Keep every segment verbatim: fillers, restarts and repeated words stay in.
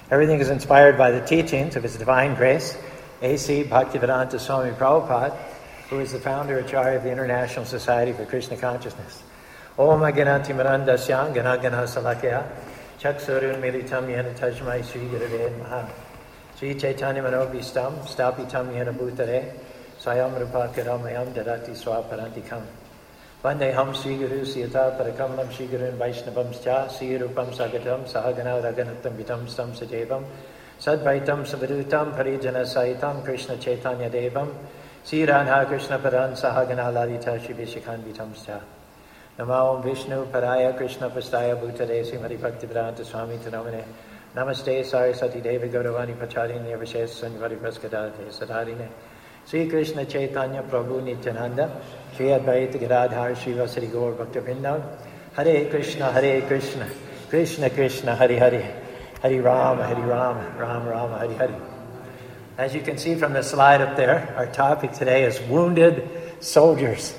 Everything is inspired by the teachings of His Divine Grace, A C Bhaktivedanta Swami Prabhupada, who is the founder and Acharya of the International Society for Krishna Consciousness. Om Aganati Mirandasyam Ganagana Salakya Chaksurun Militam Yena Tajmai Sri Gurave Maha Sri Chaitanya Manobhistam Stapitam Yena Bhutare Swayam Rupa Karamayam Dadati Swaparantikam Vandeham Sri Guru Siyata Parakamlam Sri Gurun Vaishnavams Cha Sri Rupam Sagatam Sahagana Raganatam Vitam Stam Sajevam Sadvaitam Savadutam Parijana Saitam Krishna Chaitanya Devam Sri Radha Krishna Paran Sahagana Lalita Shri Vishikhan Vitam Cha Namo Om Vishnu Paraya Krishna Pastaya Bhutare Srimati Bhaktivedanta Swami Tanamane Namaste Saraswati Devi Gauravani Pacharini Avashes Sanjvari Praskadate Sadharine Sri Krishna Chaitanya Prabhu Nityananda Sri Advaita Gadadhar Sri Vasari Gaur Bhaktivinoda Hare Krishna Hare Krishna Krishna Krishna Hare Hare Hare Rama Hare Rama Rama Rama Hare Hare. As you can see from the slide up there, our topic today is wounded soldiers.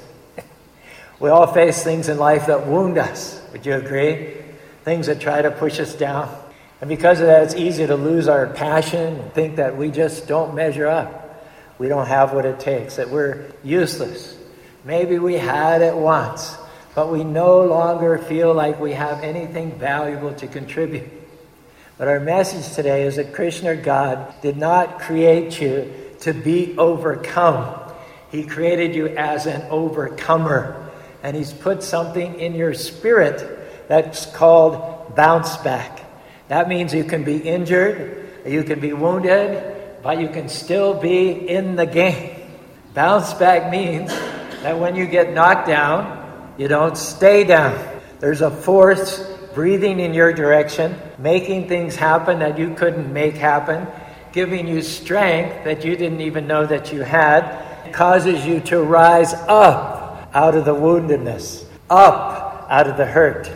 We all face things in life that wound us. Would you agree? Things that try to push us down. And because of that, it's easy to lose our passion and think that we just don't measure up. We don't have what it takes, that we're useless. Maybe we had it once, but we no longer feel like we have anything valuable to contribute. But our message today is that Krishna, God, did not create you to be overcome. He created you as an overcomer. And He's put something in your spirit that's called bounce back. That means you can be injured, you can be wounded, but you can still be in the game. Bounce back means that when you get knocked down, you don't stay down. There's a force breathing in your direction, making things happen that you couldn't make happen, giving you strength that you didn't even know that you had, causes you to rise up out of the woundedness, up out of the hurt,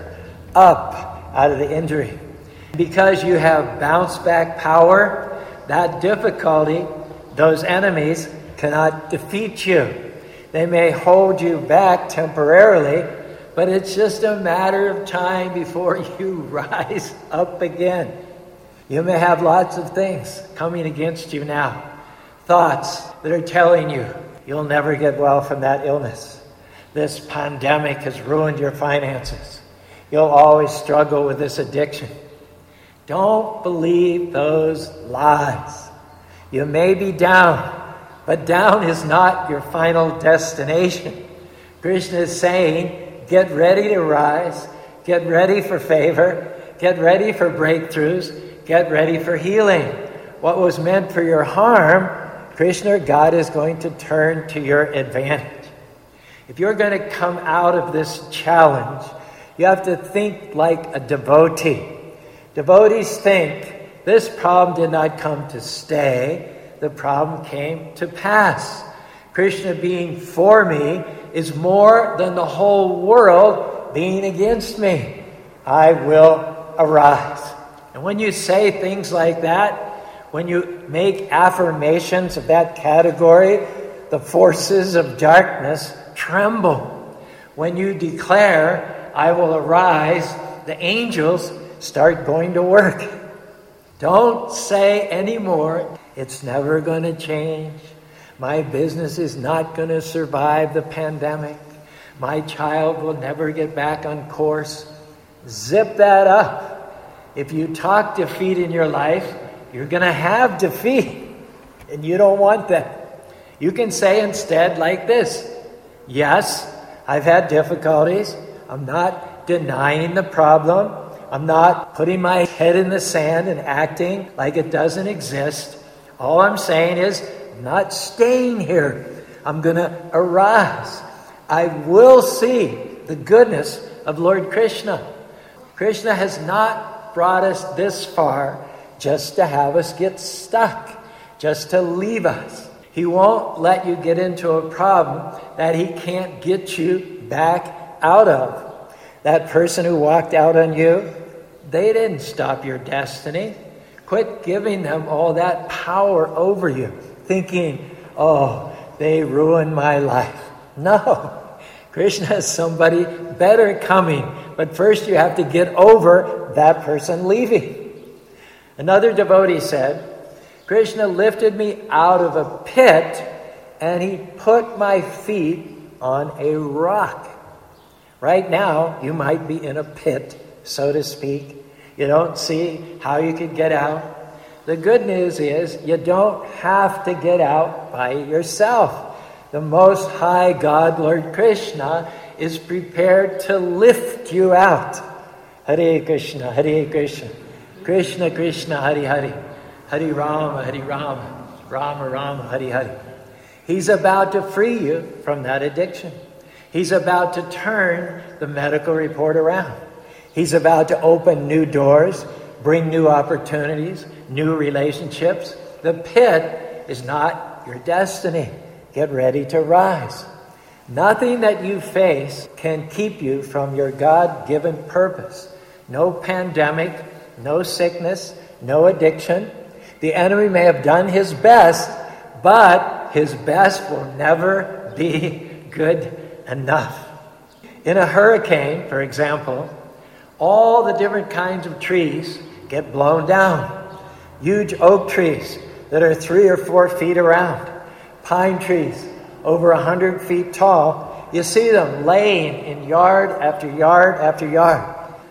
up out of the injury. Because you have bounce back power, that difficulty, those enemies cannot defeat you. They may hold you back temporarily, but it's just a matter of time before you rise up again. You may have lots of things coming against you now. Thoughts that are telling you you'll never get well from that illness. This pandemic has ruined your finances. You'll always struggle with this addiction. Don't believe those lies. You may be down, but down is not your final destination. Krishna is saying, get ready to rise, get ready for favor, get ready for breakthroughs, get ready for healing. What was meant for your harm, Krishna, God, is going to turn to your advantage. If you're going to come out of this challenge, you have to think like a devotee. Devotees think, this problem did not come to stay, the problem came to pass. Krishna being for me is more than the whole world being against me. I will arise. And when you say things like that, when you make affirmations of that category, the forces of darkness tremble. When you declare, I will arise, the angels start going to work. Don't say anymore, it's never going to change. My business is not going to survive the pandemic. My child will never get back on course. Zip that up. If you talk defeat in your life, you're going to have defeat. And you don't want that. You can say instead like this, yes, I've had difficulties. I'm not denying the problem. I'm not putting my head in the sand and acting like it doesn't exist. All I'm saying is, I'm not staying here. I'm going to arise. I will see the goodness of Lord Krishna. Krishna has not brought us this far just to have us get stuck, just to leave us. He won't let you get into a problem that He can't get you back out of. That person who walked out on you, they didn't stop your destiny. Quit giving them all that power over you, thinking, oh, they ruined my life. No, Krishna has somebody better coming. But first you have to get over that person leaving. Another devotee said, Krishna lifted me out of a pit and he put my feet on a rock. Right now, you might be in a pit, so to speak. You don't see how you could get out. The good news is you don't have to get out by yourself. The Most High God, Lord Krishna, is prepared to lift you out. Hare Krishna, Hare Krishna, Krishna Krishna, Hare Hare, Hare Rama, Hare Rama, Rama Rama, Hare Hare. He's about to free you from that addiction. He's about to turn the medical report around. He's about to open new doors, bring new opportunities, new relationships. The pit is not your destiny. Get ready to rise. Nothing that you face can keep you from your God-given purpose. No pandemic, no sickness, no addiction. The enemy may have done his best, but his best will never be good enough. In a hurricane, for example, all the different kinds of trees get blown down. Huge oak trees that are three or four feet around. Pine trees over a hundred feet tall. You see them laying in yard after yard after yard.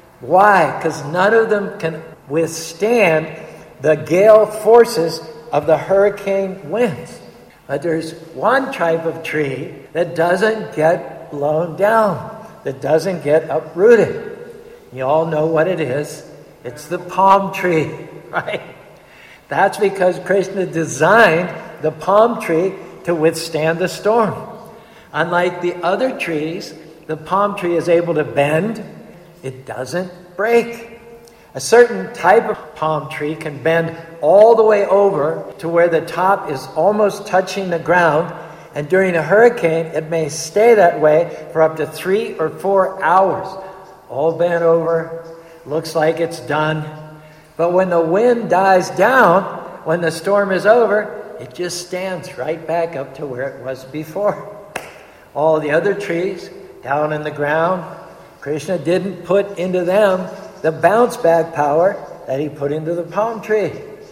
Why? Because none of them can withstand the gale forces of the hurricane winds. But there's one type of tree that doesn't get blown down, that doesn't get uprooted. You all know what it is. It's the palm tree, right? That's because Krishna designed the palm tree to withstand the storm. Unlike the other trees, the palm tree is able to bend. It doesn't break. A certain type of palm tree can bend all the way over to where the top is almost touching the ground, and during a hurricane, it may stay that way for up to three or four hours. All bent over, looks like it's done. But when the wind dies down, when the storm is over, it just stands right back up to where it was before. All the other trees down in the ground, Krishna didn't put into them the bounce back power that he put into the palm tree.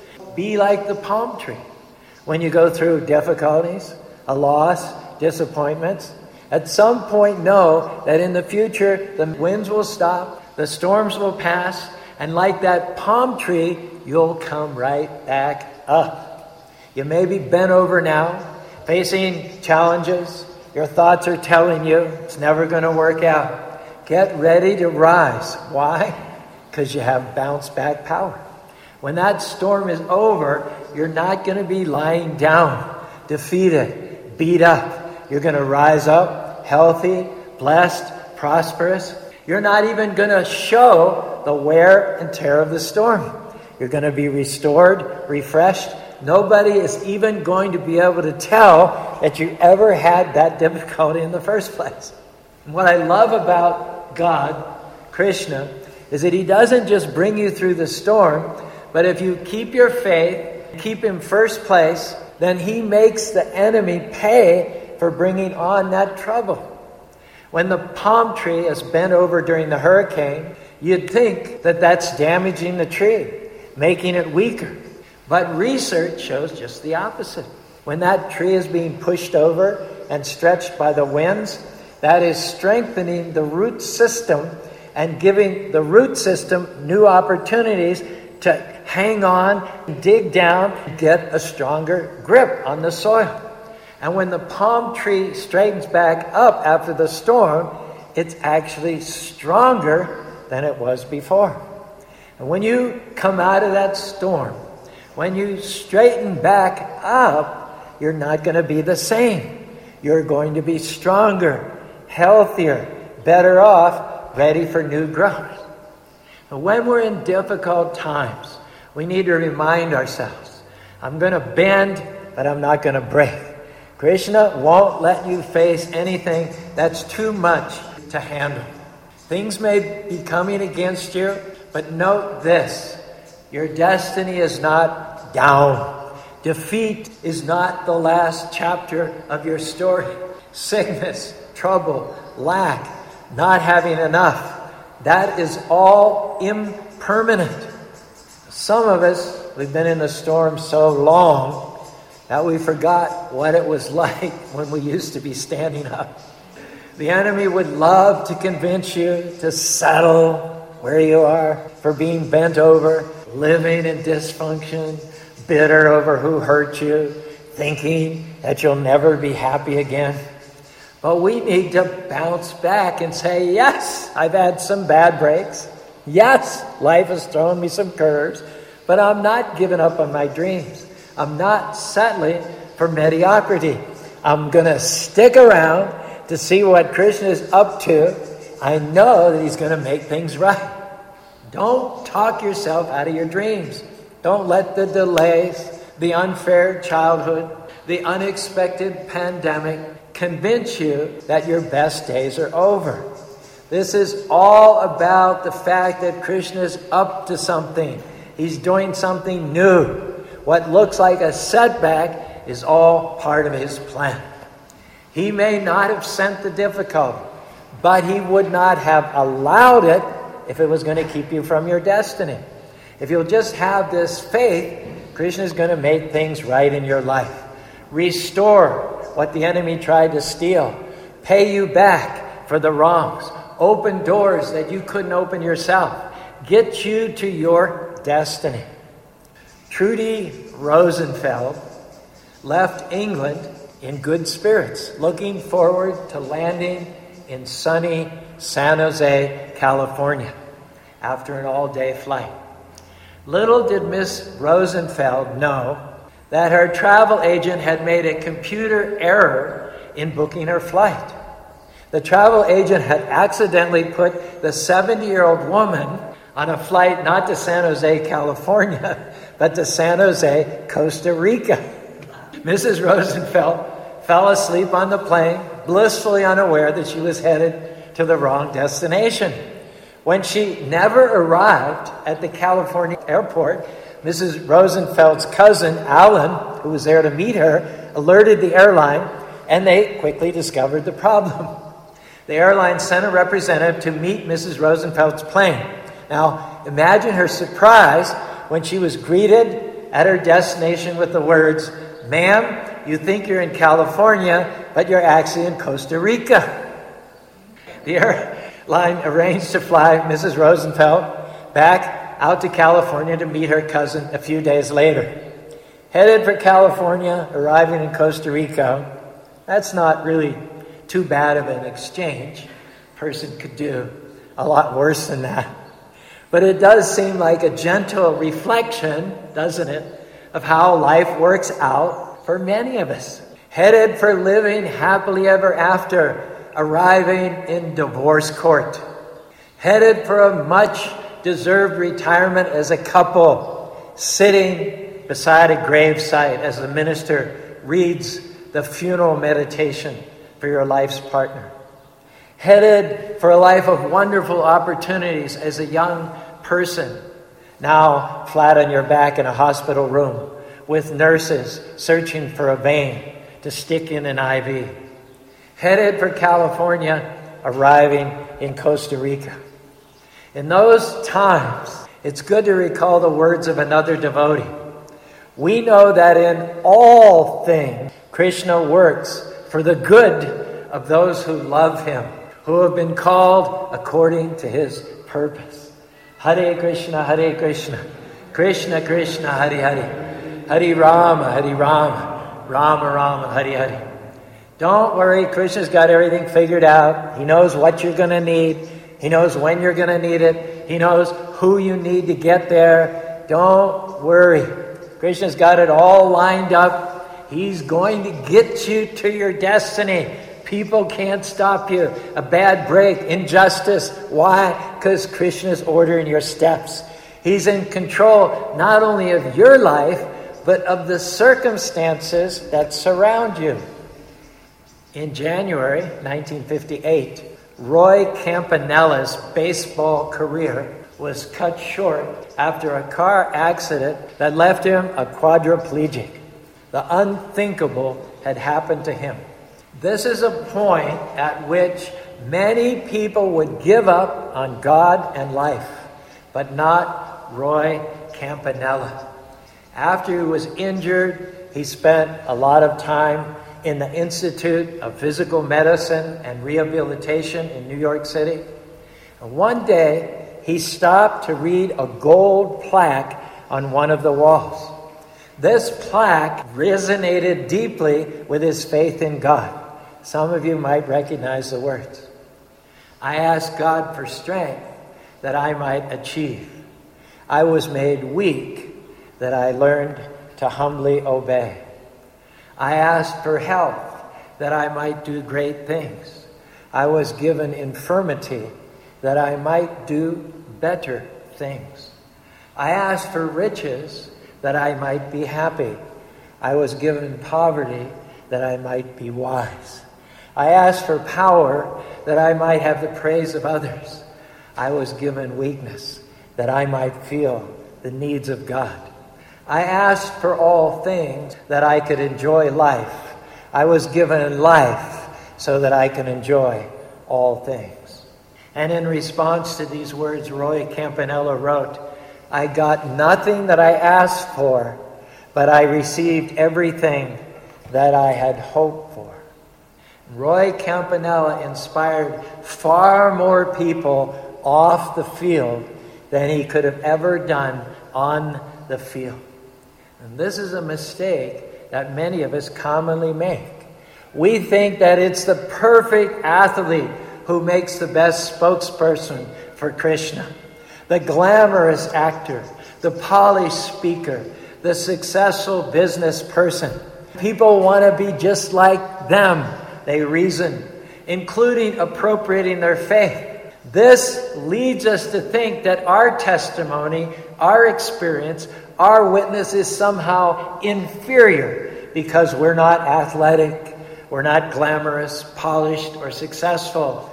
Be like the palm tree. When you go through difficulties, a loss, disappointments, at some point know that in the future the winds will stop, the storms will pass, and like that palm tree, you'll come right back up. You may be bent over now, facing challenges. Your thoughts are telling you it's never going to work out. Get ready to rise. Why? Because you have bounce back power. When that storm is over, you're not going to be lying down, defeated, beat up. You're going to rise up, healthy, blessed, prosperous. You're not even going to show the wear and tear of the storm. You're going to be restored, refreshed. Nobody is even going to be able to tell that you ever had that difficulty in the first place. And what I love about God, Krishna, is that he doesn't just bring you through the storm, but if you keep your faith, keep him first place, then he makes the enemy pay for bringing on that trouble. When the palm tree is bent over during the hurricane, you'd think that that's damaging the tree, making it weaker. But research shows just the opposite. When that tree is being pushed over and stretched by the winds, that is strengthening the root system and giving the root system new opportunities to hang on, dig down, get a stronger grip on the soil. And when the palm tree straightens back up after the storm, it's actually stronger than it was before. And when you come out of that storm, when you straighten back up, you're not going to be the same. You're going to be stronger, healthier, better off, ready for new growth. And when we're in difficult times, we need to remind ourselves, I'm going to bend, but I'm not going to break. Krishna won't let you face anything that's too much to handle. Things may be coming against you, but note this. Your destiny is not down. Defeat is not the last chapter of your story. Sickness, trouble, lack, not having enough, that is all impermanent. Some of us, we've been in the storm so long that we forgot what it was like when we used to be standing up. The enemy would love to convince you to settle where you are, for being bent over, living in dysfunction, bitter over who hurt you, thinking that you'll never be happy again. But we need to bounce back and say, yes, I've had some bad breaks. Yes, life has thrown me some curves, but I'm not giving up on my dreams. I'm not settling for mediocrity. I'm going to stick around to see what Krishna is up to. I know that he's going to make things right. Don't talk yourself out of your dreams. Don't let the delays, the unfair childhood, the unexpected pandemic convince you that your best days are over. This is all about the fact that Krishna is up to something. He's doing something new. What looks like a setback is all part of his plan. He may not have sent the difficulty, but he would not have allowed it if it was going to keep you from your destiny. If you'll just have this faith, Krishna is going to make things right in your life. Restore what the enemy tried to steal. Pay you back for the wrongs. Open doors that you couldn't open yourself. Get you to your destiny. Trudy Rosenfeld left England in good spirits, looking forward to landing in sunny San Jose, California, after an all-day flight. Little did Miss Rosenfeld know that her travel agent had made a computer error in booking her flight. The travel agent had accidentally put the seventy-year-old woman on a flight not to San Jose, California, but to San Jose, Costa Rica. Missus Rosenfeld fell asleep on the plane, blissfully unaware that she was headed to the wrong destination. When she never arrived at the California airport, Missus Rosenfeld's cousin, Alan, who was there to meet her, alerted the airline, and they quickly discovered the problem. The airline sent a representative to meet Missus Rosenfeld's plane. Now, imagine her surprise when she was greeted at her destination with the words, "Ma'am, you think you're in California, but you're actually in Costa Rica." The airline arranged to fly Missus Rosenfeld back out to California to meet her cousin a few days later. Headed for California, arriving in Costa Rica, that's not really too bad of an exchange. A person could do a lot worse than that. But it does seem like a gentle reflection, doesn't it, of how life works out for many of us. Headed for living happily ever after, arriving in divorce court. Headed for a much-deserved retirement as a couple, sitting beside a gravesite as the minister reads the funeral meditation for your life's partner. Headed for a life of wonderful opportunities as a young person, now flat on your back in a hospital room with nurses searching for a vein to stick in an I V. Headed for California, arriving in Costa Rica. In those times, it's good to recall the words of another devotee. We know that in all things, Krishna works for the good of those who love him, who have been called according to his purpose. Hare Krishna, Hare Krishna, Krishna Krishna, Hare Hare, Hare Rama, Hare Rama, Rama Rama, Hare Hare. Don't worry, Krishna's got everything figured out. He knows what you're going to need. He knows when you're going to need it. He knows who you need to get there. Don't worry. Krishna's got it all lined up. He's going to get you to your destiny. People can't stop you. A bad break, injustice. Why? Because Krishna's ordering your steps. He's in control not only of your life, but of the circumstances that surround you. In January nineteen fifty-eight, Roy Campanella's baseball career was cut short after a car accident that left him a quadriplegic. The unthinkable had happened to him. This is a point at which many people would give up on God and life, but not Roy Campanella. After he was injured, he spent a lot of time in the Institute of Physical Medicine and Rehabilitation in New York City. And one day, he stopped to read a gold plaque on one of the walls. This plaque resonated deeply with his faith in God. Some of you might recognize the words. I asked God for strength that I might achieve. I was made weak that I learned to humbly obey. I asked for health that I might do great things. I was given infirmity that I might do better things. I asked for riches that I might be happy. I was given poverty that I might be wise. I asked for power that I might have the praise of others. I was given weakness that I might feel the needs of God. I asked for all things that I could enjoy life. I was given life so that I can enjoy all things. And in response to these words, Roy Campanella wrote, I got nothing that I asked for, but I received everything that I had hoped for. Roy Campanella inspired far more people off the field than he could have ever done on the field. And this is a mistake that many of us commonly make. We think that it's the perfect athlete who makes the best spokesperson for Krishna. The glamorous actor, the polished speaker, the successful business person. People want to be just like them, they reason, including appropriating their faith. This leads us to think that our testimony, our experience, our witness is somehow inferior because we're not athletic, we're not glamorous, polished, or successful.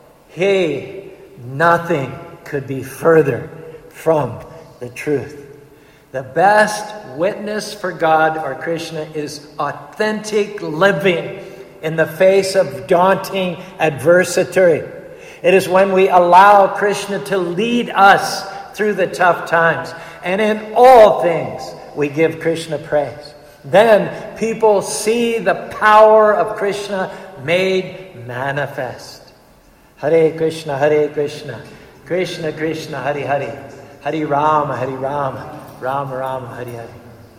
Hey, nothing could be further from the truth. The best witness for God or Krishna is authentic living in the face of daunting adversity. It is when we allow Krishna to lead us through the tough times. And in all things, we give Krishna praise. Then people see the power of Krishna made manifest. Hare Krishna, Hare Krishna, Krishna Krishna, Hare Hare, Hare Rama, Hare Rama, Rama Rama, Hare Hare.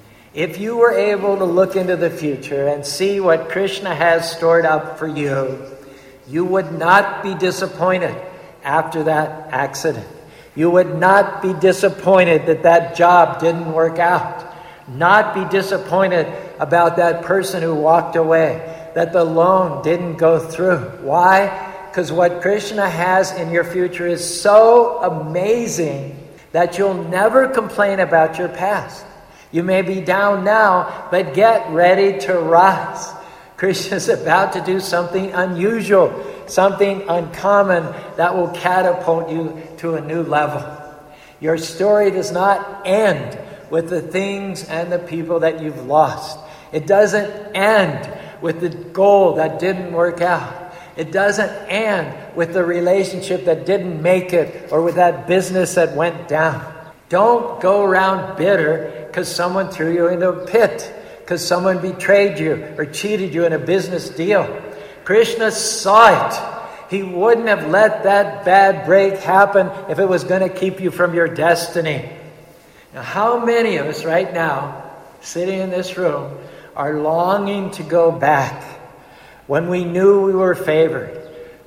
If you were able to look into the future and see what Krishna has stored up for you, you would not be disappointed after that accident. You would not be disappointed that that job didn't work out. Not be disappointed about that person who walked away, that the loan didn't go through. Why? Because what Krishna has in your future is so amazing that you'll never complain about your past. You may be down now, but get ready to rise. Krishna's about to do something unusual, something uncommon that will catapult you to a new level. Your story does not end with the things and the people that you've lost. It doesn't end with the goal that didn't work out. It doesn't end with the relationship that didn't make it or with that business that went down. Don't go around bitter because someone threw you into a pit, because someone betrayed you or cheated you in a business deal. Krishna saw it. He wouldn't have let that bad break happen if it was going to keep you from your destiny. Now, how many of us right now, sitting in this room, are longing to go back when we knew we were favored?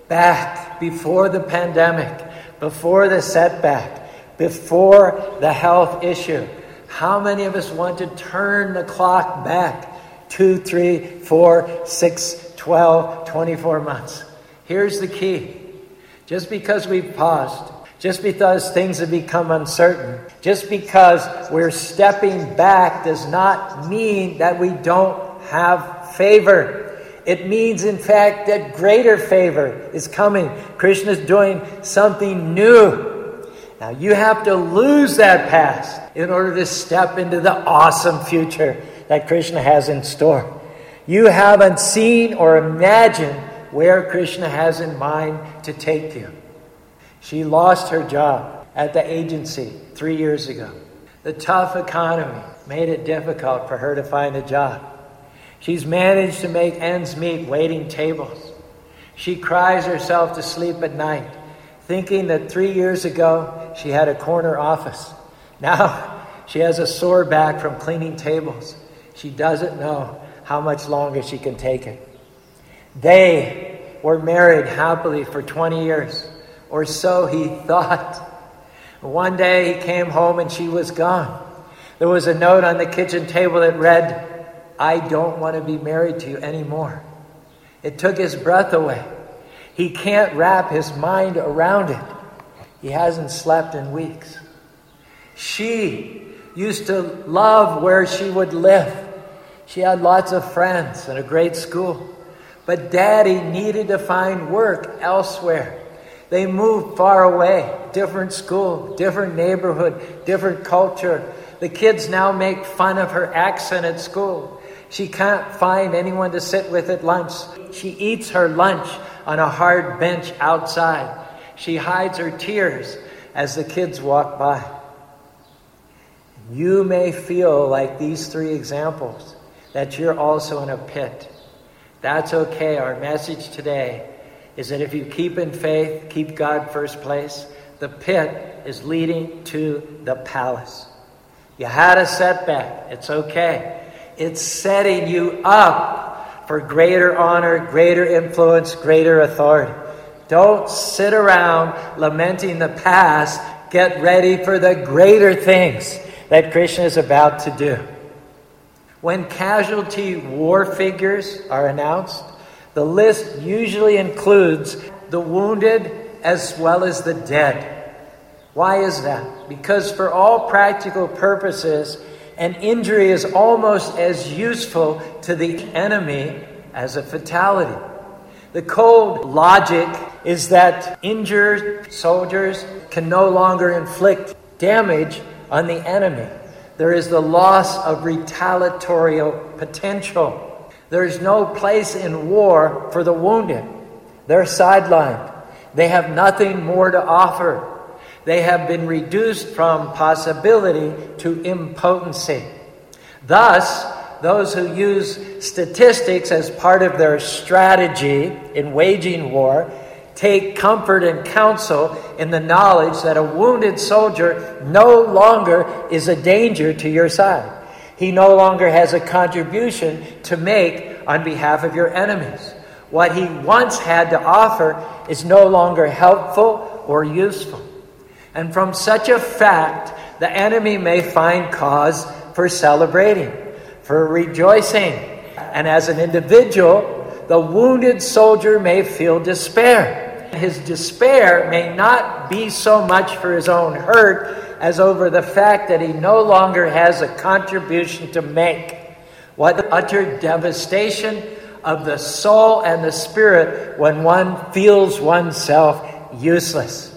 Back before the pandemic, before the setback, before the health issue. How many of us want to turn the clock back two, three, four, six, twelve, twenty-four months? Here's the key. Just because we've paused, just because things have become uncertain, just because we're stepping back does not mean that we don't have favor. It means, in fact, that greater favor is coming. Krishna is doing something new. Now, you have to lose that past in order to step into the awesome future that Krishna has in store. You haven't seen or imagined where Krishna has in mind to take you. She lost her job at the agency three years ago. The tough economy made it difficult for her to find a job. She's managed to make ends meet waiting tables. She cries herself to sleep at night, thinking that three years ago she had a corner office. Now she has a sore back from cleaning tables. She doesn't know how much longer she can take it. They were married happily for twenty years, or so he thought. One day he came home and she was gone. There was a note on the kitchen table that read, "I don't want to be married to you anymore." It took his breath away. He can't wrap his mind around it. He hasn't slept in weeks. She used to love where she would live. She had lots of friends and a great school. But Daddy needed to find work elsewhere. They moved far away, different school, different neighborhood, different culture. The kids now make fun of her accent at school. She can't find anyone to sit with at lunch. She eats her lunch on a hard bench outside. She hides her tears as the kids walk by. You may feel like these three examples, that you're also in a pit. That's okay. Our message today is that if you keep in faith, keep God first place, the pit is leading to the palace. You had a setback. It's okay. It's setting you up for greater honor, greater influence, greater authority. Don't sit around lamenting the past. Get ready for the greater things that Krishna is about to do. When casualty war figures are announced, the list usually includes the wounded as well as the dead. Why is that? Because for all practical purposes, an injury is almost as useful to the enemy as a fatality. The cold logic is that injured soldiers can no longer inflict damage on the enemy. There is the loss of retaliatory potential. There is no place in war for the wounded. They're sidelined. They have nothing more to offer. They have been reduced from possibility to impotency. Thus, those who use statistics as part of their strategy in waging war take comfort and counsel in the knowledge that a wounded soldier no longer is a danger to your side. He no longer has a contribution to make on behalf of your enemies. What he once had to offer is no longer helpful or useful. And from such a fact, the enemy may find cause for celebrating, for rejoicing. And as an individual, the wounded soldier may feel despair. His despair may not be so much for his own hurt as over the fact that he no longer has a contribution to make. What utter devastation of the soul and the spirit when one feels oneself useless.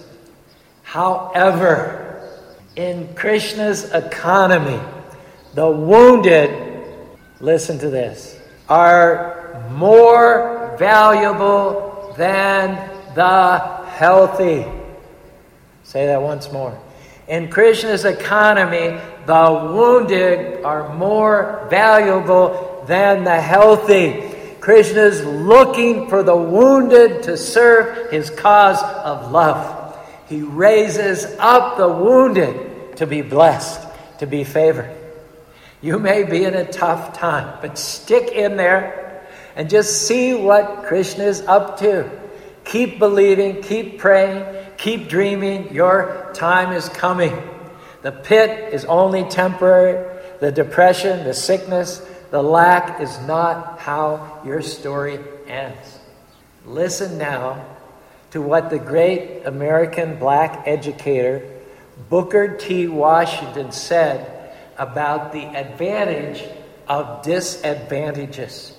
However, in Krishna's economy, the wounded, listen to this, are more valuable than the healthy. Say that once more. In Krishna's economy, the wounded are more valuable than the healthy. Krishna's looking for the wounded to serve his cause of love. He raises up the wounded to be blessed, to be favored. You may be in a tough time, but stick in there and just see what Krishna is up to. Keep believing, keep praying, keep dreaming. Your time is coming. The pit is only temporary. The depression, the sickness, the lack is not how your story ends. Listen now to what the great American black educator Booker T. Washington said about the advantage of disadvantages.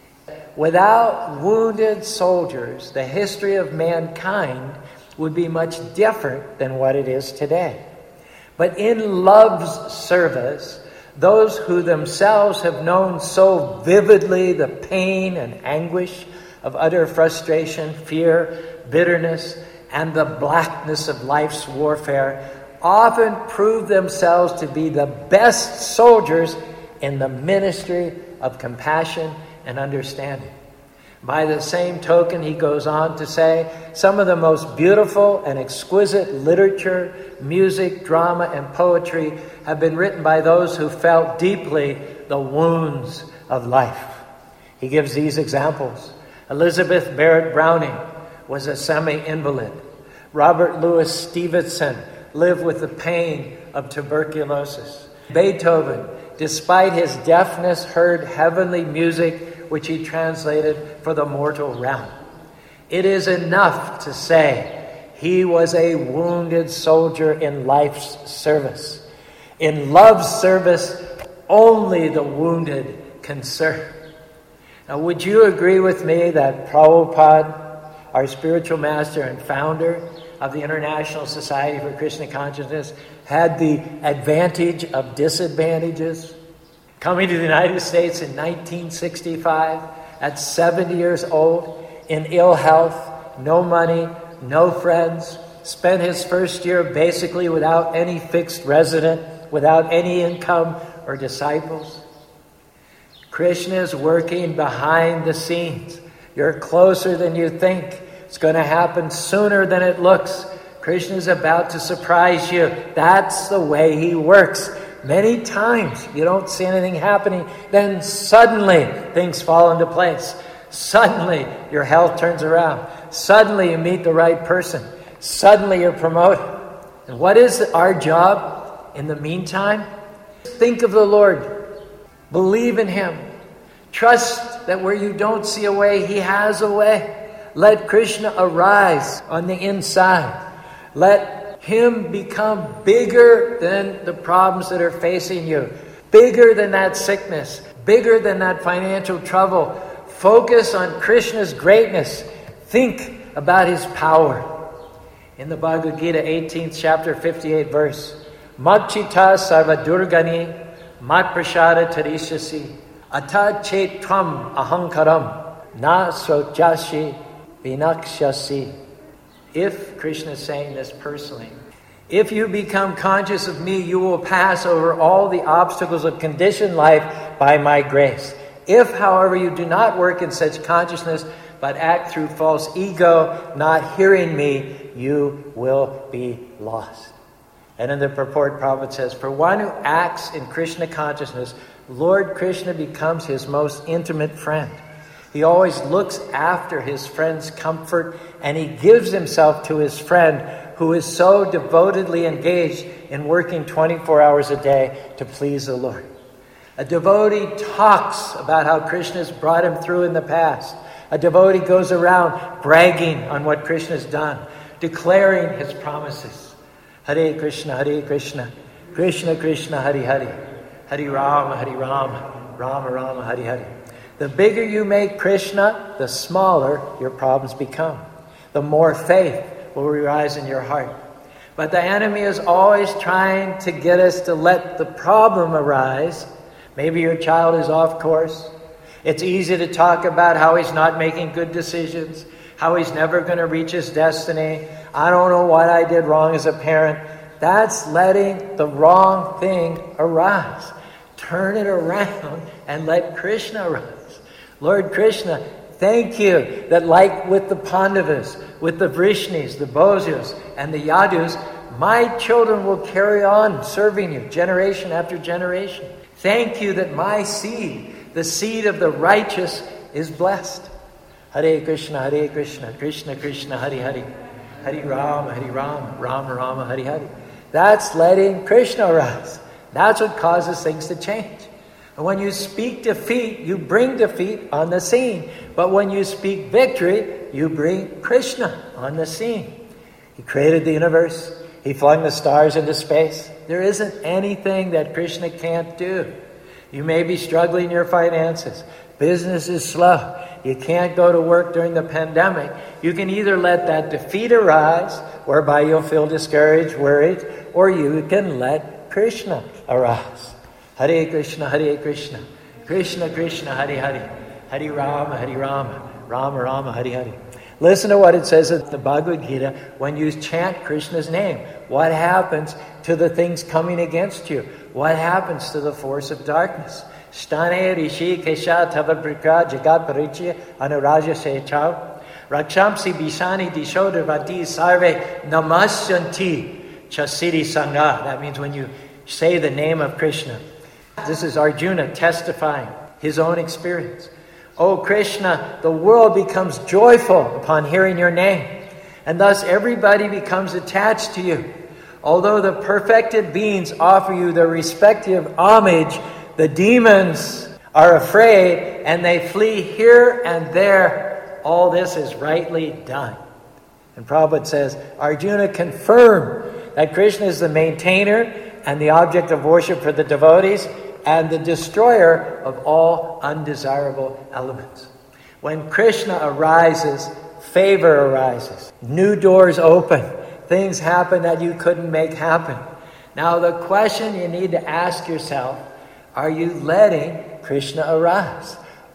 Without wounded soldiers, the history of mankind would be much different than what it is today. But in love's service, those who themselves have known so vividly the pain and anguish of utter frustration, fear, bitterness, and the blackness of life's warfare often prove themselves to be the best soldiers in the ministry of compassion and understanding. By the same token, he goes on to say, some of the most beautiful and exquisite literature, music, drama, and poetry have been written by those who felt deeply the wounds of life. He gives these examples. Elizabeth Barrett Browning was a semi-invalid. Robert Louis Stevenson lived with the pain of tuberculosis. Beethoven, despite his deafness, heard heavenly music which he translated for the mortal realm. It is enough to say he was a wounded soldier in life's service. In love's service, only the wounded can serve. Now, would you agree with me that Prabhupada, our spiritual master and founder of the International Society for Krishna Consciousness, had the advantage of disadvantages? Coming to the United States in nineteen sixty-five, at seventy years old, in ill health, no money, no friends, spent his first year basically without any fixed resident, without any income or disciples. Krishna is working behind the scenes. You're closer than you think. It's going to happen sooner than it looks. Krishna is about to surprise you. That's the way he works. Many times you don't see anything happening, then suddenly things fall into place. Suddenly your health turns around. Suddenly you meet the right person. Suddenly you're promoted. And what is our job in the meantime? Think of the Lord. Believe in Him. Trust that where you don't see a way, He has a way. Let Krishna arise on the inside. Let Him become bigger than the problems that are facing you. Bigger than that sickness. Bigger than that financial trouble. Focus on Krishna's greatness. Think about His power. In the Bhagavad Gita, eighteenth chapter, fifty-eighth verse. Madchita sarva durgani mat prasada tarishasi ata chet tvam ahankaram na sochashi vinakshasi. If, Krishna is saying this personally, if you become conscious of me, you will pass over all the obstacles of conditioned life by my grace. If, however, you do not work in such consciousness, but act through false ego, not hearing me, you will be lost. And in the purport, Prabhupada says, for one who acts in Krishna consciousness, Lord Krishna becomes his most intimate friend. He always looks after his friend's comfort, and he gives himself to his friend who is so devotedly engaged in working twenty-four hours a day to please the Lord. A devotee talks about how Krishna has brought him through in the past. A devotee goes around bragging on what Krishna has done, declaring his promises. Hare Krishna, Hare Krishna, Krishna Krishna, Hare Hare, Hare Rama, Hare Rama, Rama Rama, Hare Hare. The bigger you make Krishna, the smaller your problems become. The more faith will arise in your heart. But the enemy is always trying to get us to let the problem arise. Maybe your child is off course. It's easy to talk about how he's not making good decisions, how he's never going to reach his destiny. I don't know what I did wrong as a parent. That's letting the wrong thing arise. Turn it around and let Krishna arise. Lord Krishna, thank you that like with the Pandavas, with the Vrishnis, the Bhojus, and the Yadus, my children will carry on serving you generation after generation. Thank you that my seed, the seed of the righteous, is blessed. Hare Krishna, Hare Krishna, Krishna Krishna, Hare Hare, Hare Rama, Hare Rama, Rama Rama, Hare Hare. That's letting Krishna arise. That's what causes things to change. And when you speak defeat, you bring defeat on the scene. But when you speak victory, you bring Krishna on the scene. He created the universe. He flung the stars into space. There isn't anything that Krishna can't do. You may be struggling in your finances. Business is slow. You can't go to work during the pandemic. You can either let that defeat arise, whereby you'll feel discouraged, worried, or you can let Krishna arise. Hare Krishna, Hare Krishna, Krishna Krishna, Hare Hare, Hare Rama, Hare Rama, Rama Rama, Hare Hare. Listen to what it says in the Bhagavad Gita when you chant Krishna's name. What happens to the things coming against you? What happens to the force of darkness? Stane rishi kesha tavabrika jagat parichya anuraja sechao rakshamsi bisani dishodavati sarve namasyanti chasiri sangha. That means when you say the name of Krishna. This is Arjuna testifying his own experience. Oh Krishna, the world becomes joyful upon hearing your name, and thus everybody becomes attached to you. Although the perfected beings offer you their respective homage, the demons are afraid and they flee here and there. All this is rightly done. And Prabhupada says, Arjuna confirmed that Krishna is the maintainer and the object of worship for the devotees, and the destroyer of all undesirable elements. When Krishna arises, favor arises. New doors open. Things happen that you couldn't make happen. Now the question you need to ask yourself, are you letting Krishna arise?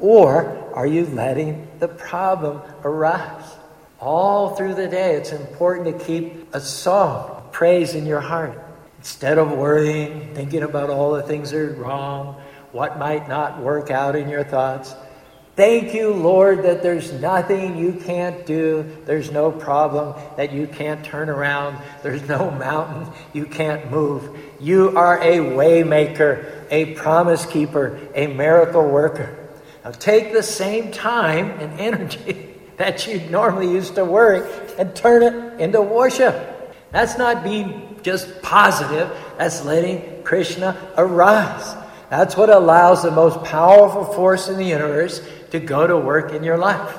Or are you letting the problem arise? All through the day, it's important to keep a song of praise in your heart. Instead of worrying, thinking about all the things that are wrong, what might not work out in your thoughts, thank you, Lord, that there's nothing you can't do. There's no problem that you can't turn around. There's no mountain you can't move. You are a way maker, a promise keeper, a miracle worker. Now take the same time and energy that you normally used to worry and turn it into worship. That's not being just positive. That's letting Krishna arise. That's what allows the most powerful force in the universe to go to work in your life.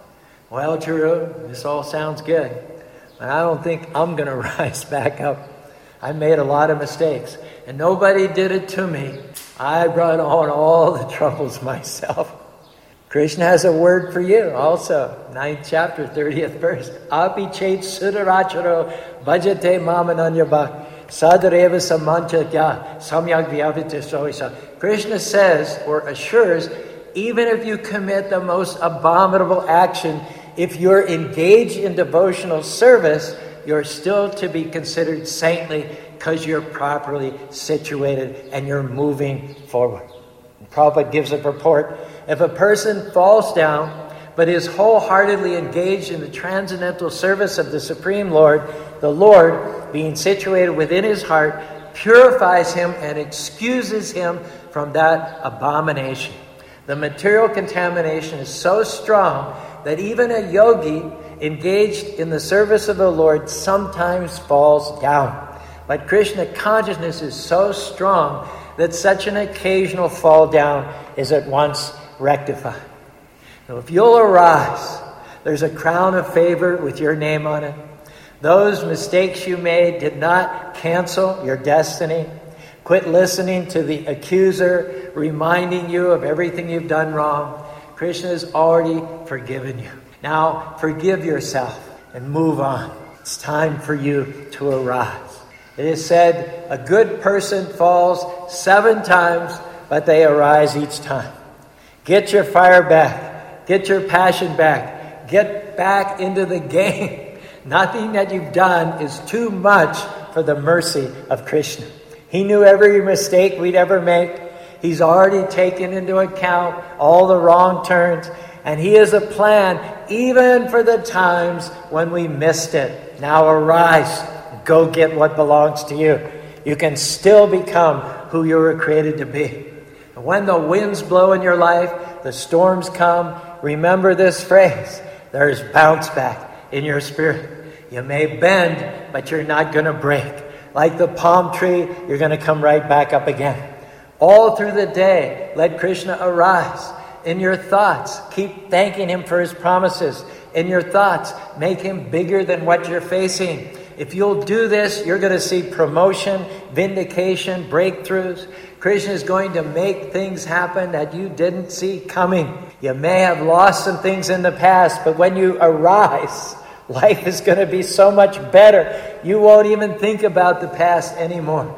Well, true, this all sounds good, but I don't think I'm going to rise back up. I made a lot of mistakes, and nobody did it to me. I brought on all the troubles myself. Krishna has a word for you also. ninth chapter, thirtieth verse. Api chet sudaracharo bhajate mamananyabha sadareva samanchakya samyak vyavita soisa. Krishna says or assures, even if you commit the most abominable action, if you're engaged in devotional service, you're still to be considered saintly because you're properly situated and you're moving forward. And Prabhupada gives a purport. If a person falls down but is wholeheartedly engaged in the transcendental service of the Supreme Lord, the Lord, being situated within his heart, purifies him and excuses him from that abomination. The material contamination is so strong that even a yogi engaged in the service of the Lord sometimes falls down. But Krishna consciousness is so strong that such an occasional fall down is at once rectified. Now, if you'll arise, there's a crown of favor with your name on it. Those mistakes you made did not cancel your destiny. Quit listening to the accuser reminding you of everything you've done wrong. Krishna has already forgiven you. Now forgive yourself and move on. It's time for you to arise. It is said, a good person falls seven times, but they arise each time. Get your fire back. Get your passion back. Get back into the game. Nothing that you've done is too much for the mercy of Krishna. He knew every mistake we'd ever make. He's already taken into account all the wrong turns. And he has a plan even for the times when we missed it. Now arise. Go get what belongs to you. You can still become who you were created to be. And when the winds blow in your life, the storms come, remember this phrase. There's bounce back in your spirit. You may bend, but you're not going to break. Like the palm tree, you're going to come right back up again. All through the day, let Krishna arise. In your thoughts, keep thanking him for his promises. In your thoughts, make him bigger than what you're facing. If you'll do this, you're going to see promotion, vindication, breakthroughs. Krishna is going to make things happen that you didn't see coming. You may have lost some things in the past, but when you arise, life is going to be so much better. You won't even think about the past anymore.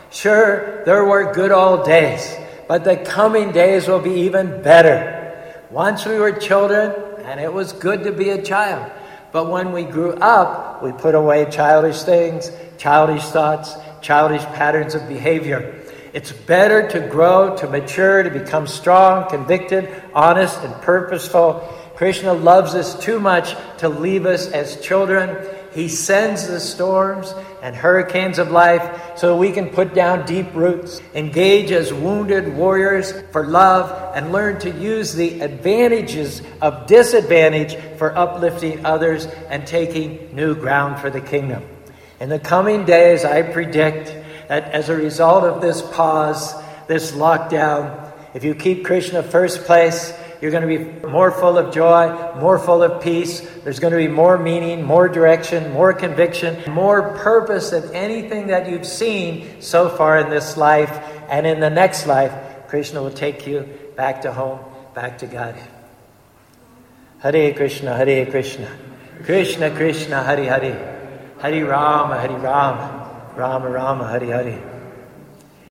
Sure, there were good old days, but the coming days will be even better. Once we were children, and it was good to be a child. But when we grew up, we put away childish things, childish thoughts, childish patterns of behavior. It's better to grow, to mature, to become strong, convicted, honest, and purposeful. Krishna loves us too much to leave us as children. He sends the storms and hurricanes of life so we can put down deep roots, engage as wounded warriors for love, and learn to use the advantages of disadvantage for uplifting others and taking new ground for the kingdom. In the coming days, I predict that as a result of this pause, this lockdown, if you keep Krishna first place, you're going to be more full of joy, more full of peace. There's going to be more meaning, more direction, more conviction, more purpose than anything that you've seen so far in this life. And in the next life, Krishna will take you back to home, back to God. Hare Krishna, Hare Krishna, Krishna Krishna, Hare Hare, Hare Rama, Hare Rama, Rama Rama, Hare Hare.